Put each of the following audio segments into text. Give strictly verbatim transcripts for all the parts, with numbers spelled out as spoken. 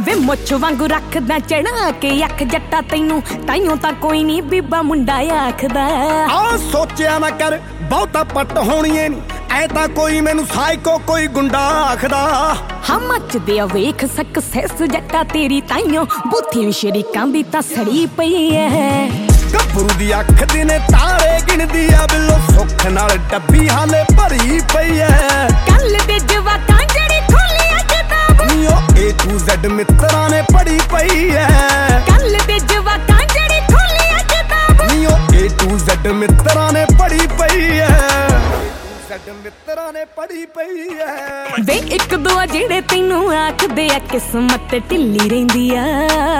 ਵੇ ਮੁੱਛ ਵਾਂਗੂ ਰੱਖਦਾ ਚੜਾ ਕੇ ਅੱਖ ਜੱਟਾ ਤੈਨੂੰ ਤਾਈਓ ਤਾਂ ਕੋਈ ਨਹੀਂ ਬੀਬਾ ਮੁੰਡਾ ਆਖਦਾ ਆ ਸੋਚਿਆ ਨਾ ਕਰ ਬਹੁਤਾ ਪੱਟ ਹੋਣੀਏ ਨੀ ਐ ਤਾਂ ਕੋਈ ਮੈਨੂੰ ਸਾਈਕੋ ਕੋਈ ਗੁੰਡਾ ਆਖਦਾ ਹਾਂ ਮੱਚਦੇ ਆ ਵੇਖ ਸਕਸੈਸ ਜੱਟਾ ਤੇਰੀ ਤਾਈਓ ਬੁੱਥੀ ਸ਼ਰੀਕਾਂ ਦੀ ਤਾਂ ਸੜੀ ਪਈ ਐ ਗੱਭਰੂ ਦੀ ਅੱਖ ਦੇ ਨੇ ਤਾਰੇ ਗਿਣਦੀ ਆ ਬਿੱਲੋ ਸੁੱਖ ਨਾਲ ਡੱਬੀ ਹਾਲੇ ਭਰੀ ਪਈ ਐ ਕੱਲ ਦੇ ਜਵਾਕਾਂ ਜਿਹੜੀ ਖੋਲੀ ਅੱਜ ਤਾਂ ਨੀਓ ਏ ਟੂ ਜ਼ੈਡ ਮਿੱਤਰਾਂ ਨੇ ਪੜੀ ਪਈ ਐ ਕੱਲ ਦੇ ਜਵਾਕਾਂ ਜਿਹੜੀ ਖੋਲੀ ਅੱਜ ਤਾਂ ਨੀਓ ਏ ਟੂ ਜ਼ੈਡ ਮਿੱਤਰਾਂ ਨੇ ਪੜੀ ਪਈ ਐ ਜ਼ੈਡ ਮਿੱਤਰਾਂ ਨੇ ਪੜੀ ਪਈ ਐ ਵੇ ਇੱਕ ਦੋ ਆ ਜਿਹੜੇ ਤੈਨੂੰ ਆਖਦੇ ਆ ਕਿਸਮਤ ਢਿੱਲੀ ਰਹਿੰਦੀ ਆ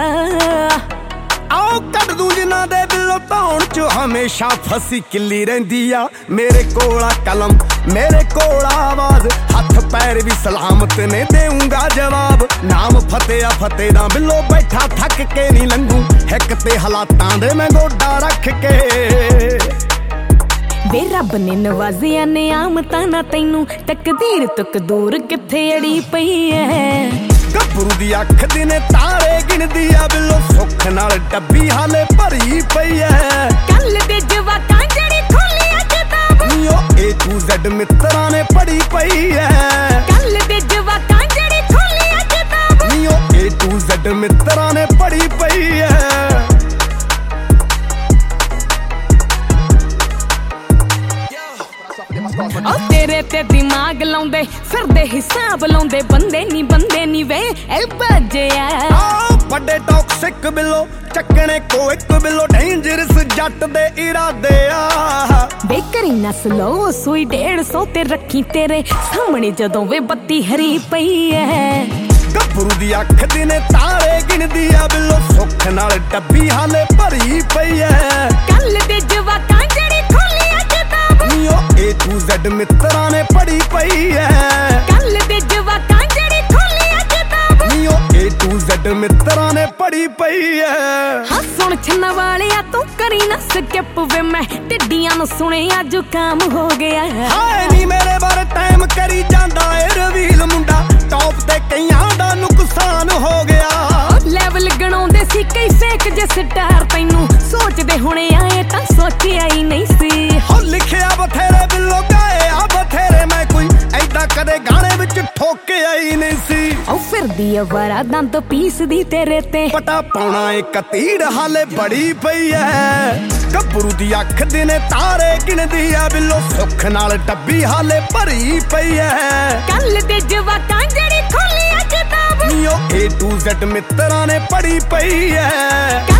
ਆਓ ਕੱਢ ਦੂੰ ਜਿਨ੍ਹਾਂ ਦੇ ਦਿਲੋਂ ਧੌਣ ਚ ਹਮੇਸ਼ਾ ਫਸੀ ਕਿੱਲੀ ਰਹਿੰਦੀ ਆ ਮੇਰੇ ਕੋਲ ਆ ਕਲਮ ਮੇਰੇ ਕੋਲ ਆਵਾਜ਼ ਹੱਥ ਪੈਰ ਵੀ ਸਲਾਮਤ ਨੇ ਦੇਊਂਗਾ ਜਵਾਬ ਨਾਮ ਫਤਿਹ ਆ ਫਤਿਹ ਦਾ ਬਿੱਲੋ ਬੈਠਾ ਥੱਕ ਕੇ ਨਹੀਂ ਲੰਘੂ ਇੱਕ ਤੇ ਹਾਲਾਤਾਂ ਦੇ ਮੈਂ ਗੋਡਾ ਰੱਖ ਕੇ ਵੇ ਰੱਬ ਨੇ ਨਵਾਜ਼ਿਆ ਨਿਆਮਤਾਂ ਨਾ ਤੈਨੂੰ ਤਕਦੀਰ ਤੋਂ ਦੂਰ ਕਿੱਥੇ ਅੜੀ ਪਈ ਐ ਗੱਭਰੂ ਦੀ ਅੱਖ ਦੇ ਨੇ ਤਾਰੇ ਗਿਣਦੀ ਆ ਬਿੱਲੋ ਸੁੱਖ ਨਾਲ ਡੱਬੀ ਹਾਲੇ ਭਰੀ ਪਈ ਐ ਕੱਲ ਦੇ ਜਵਾਕਾਂ ਜਿਹੜੀ ਖੋਲੀ ਅੱਜ ਤਾਂ ਨੀਓ ਏ ਟੂ ਜ਼ੈਡ ਮਿੱਤਰਾਂ ਨੇ ਪੜੀ ਪਈ ਐ ਕੱਲ ਦੇ ਜਵਾਕਾਂ ਜਿਹੜੀ ਖੋਲੀ ਅੱਜ ਤਾਂ ਨੀਓ ਏ ਟੂ ਜ਼ੈਡ ਮਿੱਤਰਾਂ ਨੇ ਪੜੀ ਪਈ ਐ ਓ ਤੇਰੇ ਤੇ ਦਿਮਾਗ ਲਾਉਂਦੇ ਫਿਰਦੇ ਹਿਸਾਬ ਲਾਉਂਦੇ ਬੰਦੇ ਨੀ ਬੰਦੇ ਨੀ ਵੇ ਐ ਬੱਜਿਆ ਆ ਵੱਡੇ ਟੌਕਸਿਕ ਬਿੱਲੋ ਚੱਕਣੇ ਕੋ ਇੱਕ ਬਿੱਲੋ ਡੇਂਜਰਸ ਜੱਟ ਦੇ ਇਰਾਦੇ ਆ ਬੇਕਰੀ ਨਸਲੋ ਸੂਈ ਡੇਢ ਸੌ ਤੇ ਰੱਖੀ ਤੇਰੇ ਸਾਹਮਣੇ ਜਦੋਂ ਵੇ ਬੱਤੀ ਹਰੀ ਪਈ ਐ ਗੱਭਰੂ ਦੀ ਅੱਖ ਦੇ ਨੇ ਤਾਰੇ ਗਿਣਦੀ ਆ ਬਿੱਲੋ ਸੁੱਖ ਨਾਲ ਡੱਬੀ ਹਾਲੇ ਭਰੀ ਪਈ ਐ ਕੱਲ ਦੇ ਜਵਾਕਾਂ ਜਿਹੜੀ ਖੋਲੀ ਅੱਜ ਤਾਂ ਨੀਓ ਏ ਟੂ ਜ਼ੈਡ ਮਿੱਤਰਾਂ ਨੇ ਪੜੀ ਪਈ ਐ ਕੱਲ ਦੇ ਜਵਾਕਾਂ ਜਿਹੜੀ ਖੋਲੀ ਅੱਜ ਤਾਂ ਨੀਓ ਏ ਟੂ ਜ਼ੈਡ ਮਿੱਤਰਾਂ ਨੇ ਪੜੀ ਪਈ ਐ ਹਾਂ ਸੁਣ ਛੰਨਾ ਵਾਲਿਆ ਤੂੰ ਕਰੀ ਨਾ ਸਕਿਪ ਵੇ ਮੈਂ ਟਿੱਡੀਆਂ ਨੂੰ ਸੁਣਿਆ ਜ਼ੁਕਾਮ ਹੋ ਗਿਆ ਹਾਏ ਨੀ ਮੇਰੇ ਬਾਰੇ ਟਾਈਮ ਕਰੀ ਜਾਂਦਾ ਏ ਰਵੀਲ ਮੁੰਡਾ ਟੌਪ ਤੇ ਕਈਆਂ ਦਾ ਨੁਕਸਾਨ ਹੋ ਗਿਆ ਲੈਵਲ ਗਣਾਉਂਦੇ ਸੀ ਕਈ ਫੇਕ ਜੇ ਸਟਾਰ ਤੈਨੂੰ ਸੋਚਦੇ ਹੁਣੇ ਆਏ ਤਾਂ ਸੋਚਿਆ ਹੀ ਨਹੀਂ ਸੀ ਹੋ ਲਿਖਿਆ ਬਥੇਰੇ ਬਿੱਲੋ ਗਾਏ ਆ ਬਥੇਰੇ ਮੈਂ ਕੋਈ ਐਦਾਂ ਕਦੇ ਗਾਣੇ ਵਿੱਚ ਠੋਕਿਆ ਹੀ ਨਹੀਂ ਸੀ ਉਹ ਫਿਰਦੀ ਆ ਵਾਰਾ ਦੰਦ ਪੀਸਦੀ ਤੇਰੇ ਤੇ ਪਟਾ ਪਾਉਣਾ ਏ ਕਤੀੜ ਹਾਲੇ ਬੜੀ ਪਈ ਐ ਗੱਭਰੂ ਦੀ ਅੱਖ ਦੇ ਨੇ ਤਾਰੇ ਗਿਣਦੀ ਆ ਬਿੱਲੋ ਸੁੱਖ ਨਾਲ ਡੱਬੀ ਹਾਲੇ ਭਰੀ ਪਈ ਐ ਕੱਲ ਦੇ ਜਵਾਕਾਂ ਜਿਹੜੀ ਖੋਲੀ ਅੱਜ ਤਾਂ ਨੀਓ ਏ ਟੂ ਜ਼ੈਡ ਮਿੱਤਰਾਂ ਨੇ ਪੜੀ ਪਈ ਐ